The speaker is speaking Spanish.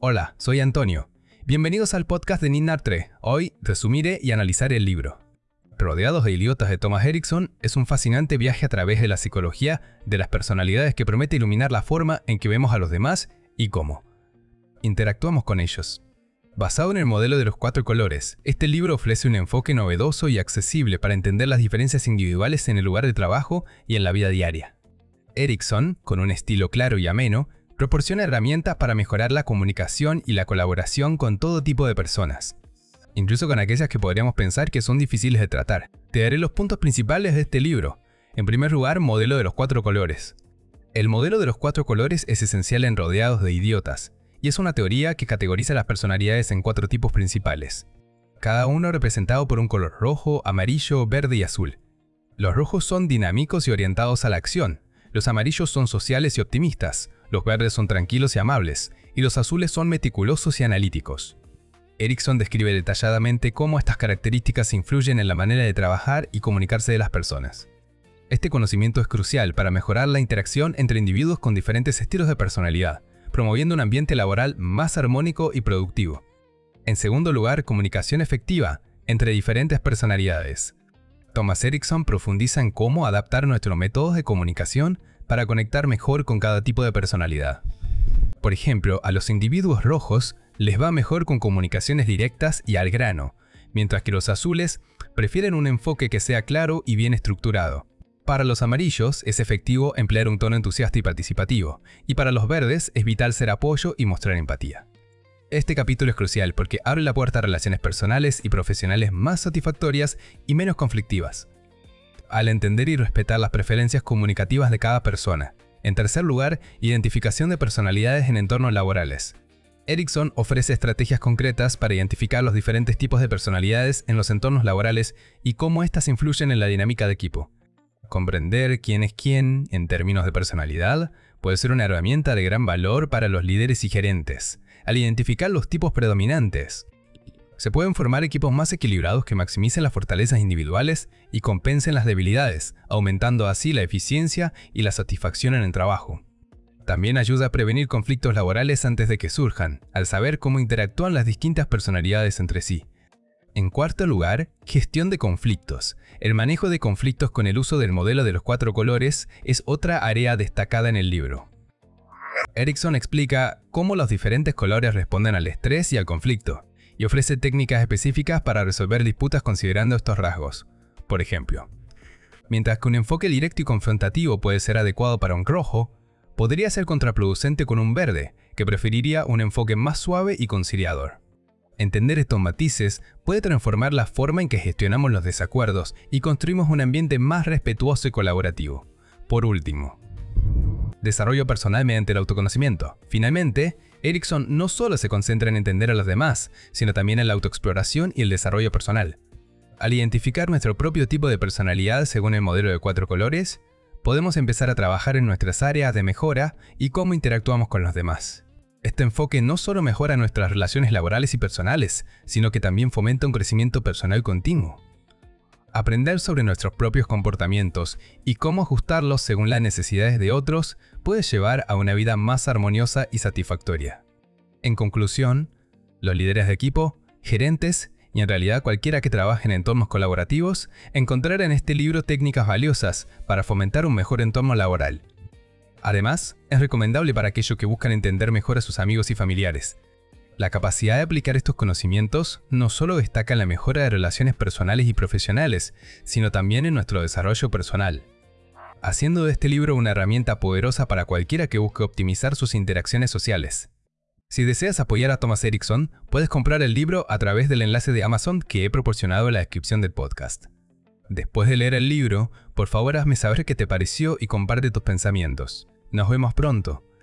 Hola, soy Antonio. Bienvenidos al podcast de Ninartre. Hoy resumiré y analizaré el libro. Rodeados de idiotas de Thomas Erikson es un fascinante viaje a través de la psicología de las personalidades que promete iluminar la forma en que vemos a los demás y cómo interactuamos con ellos. Basado en el modelo de los 4 colores, este libro ofrece un enfoque novedoso y accesible para entender las diferencias individuales en el lugar de trabajo y en la vida diaria. Erikson, con un estilo claro y ameno, proporciona herramientas para mejorar la comunicación y la colaboración con todo tipo de personas, incluso con aquellas que podríamos pensar que son difíciles de tratar. Te daré los puntos principales de este libro. En primer lugar, modelo de los 4 colores. El modelo de los 4 colores es esencial en Rodeados de idiotas, y es una teoría que categoriza las personalidades en 4 tipos principales, cada uno representado por un color rojo, amarillo, verde y azul. Los rojos son dinámicos y orientados a la acción, los amarillos son sociales y optimistas, los verdes son tranquilos y amables, y los azules son meticulosos y analíticos. Erikson describe detalladamente cómo estas características influyen en la manera de trabajar y comunicarse de las personas. Este conocimiento es crucial para mejorar la interacción entre individuos con diferentes estilos de personalidad, promoviendo un ambiente laboral más armónico y productivo. En segundo lugar, comunicación efectiva entre diferentes personalidades. Thomas Erikson profundiza en cómo adaptar nuestros métodos de comunicación para conectar mejor con cada tipo de personalidad. Por ejemplo, a los individuos rojos les va mejor con comunicaciones directas y al grano, mientras que los azules prefieren un enfoque que sea claro y bien estructurado. Para los amarillos es efectivo emplear un tono entusiasta y participativo, y para los verdes es vital ser apoyo y mostrar empatía. Este capítulo es crucial porque abre la puerta a relaciones personales y profesionales más satisfactorias y menos conflictivas, al entender y respetar las preferencias comunicativas de cada persona. En tercer lugar, identificación de personalidades en entornos laborales. Erikson ofrece estrategias concretas para identificar los diferentes tipos de personalidades en los entornos laborales y cómo éstas influyen en la dinámica de equipo. Comprender quién es quién en términos de personalidad puede ser una herramienta de gran valor para los líderes y gerentes, al identificar los tipos predominantes. Se pueden formar equipos más equilibrados que maximicen las fortalezas individuales y compensen las debilidades, aumentando así la eficiencia y la satisfacción en el trabajo. También ayuda a prevenir conflictos laborales antes de que surjan, al saber cómo interactúan las distintas personalidades entre sí. En cuarto lugar, gestión de conflictos. El manejo de conflictos con el uso del modelo de los 4 colores es otra área destacada en el libro. Erikson explica cómo los diferentes colores responden al estrés y al conflicto, y ofrece técnicas específicas para resolver disputas considerando estos rasgos. Por ejemplo, mientras que un enfoque directo y confrontativo puede ser adecuado para un rojo, podría ser contraproducente con un verde, que preferiría un enfoque más suave y conciliador. Entender estos matices puede transformar la forma en que gestionamos los desacuerdos y construimos un ambiente más respetuoso y colaborativo. Por último, desarrollo personal mediante el autoconocimiento. Finalmente, Erikson no solo se concentra en entender a los demás, sino también en la autoexploración y el desarrollo personal. Al identificar nuestro propio tipo de personalidad según el modelo de 4 colores, podemos empezar a trabajar en nuestras áreas de mejora y cómo interactuamos con los demás. Este enfoque no solo mejora nuestras relaciones laborales y personales, sino que también fomenta un crecimiento personal continuo. Aprender sobre nuestros propios comportamientos y cómo ajustarlos según las necesidades de otros puede llevar a una vida más armoniosa y satisfactoria. En conclusión, los líderes de equipo, gerentes y en realidad cualquiera que trabaje en entornos colaborativos encontrará en este libro técnicas valiosas para fomentar un mejor entorno laboral. Además, es recomendable para aquellos que buscan entender mejor a sus amigos y familiares. La capacidad de aplicar estos conocimientos no solo destaca en la mejora de relaciones personales y profesionales, sino también en nuestro desarrollo personal, haciendo de este libro una herramienta poderosa para cualquiera que busque optimizar sus interacciones sociales. Si deseas apoyar a Thomas Erikson, puedes comprar el libro a través del enlace de Amazon que he proporcionado en la descripción del podcast. Después de leer el libro, por favor hazme saber qué te pareció y comparte tus pensamientos. Nos vemos pronto.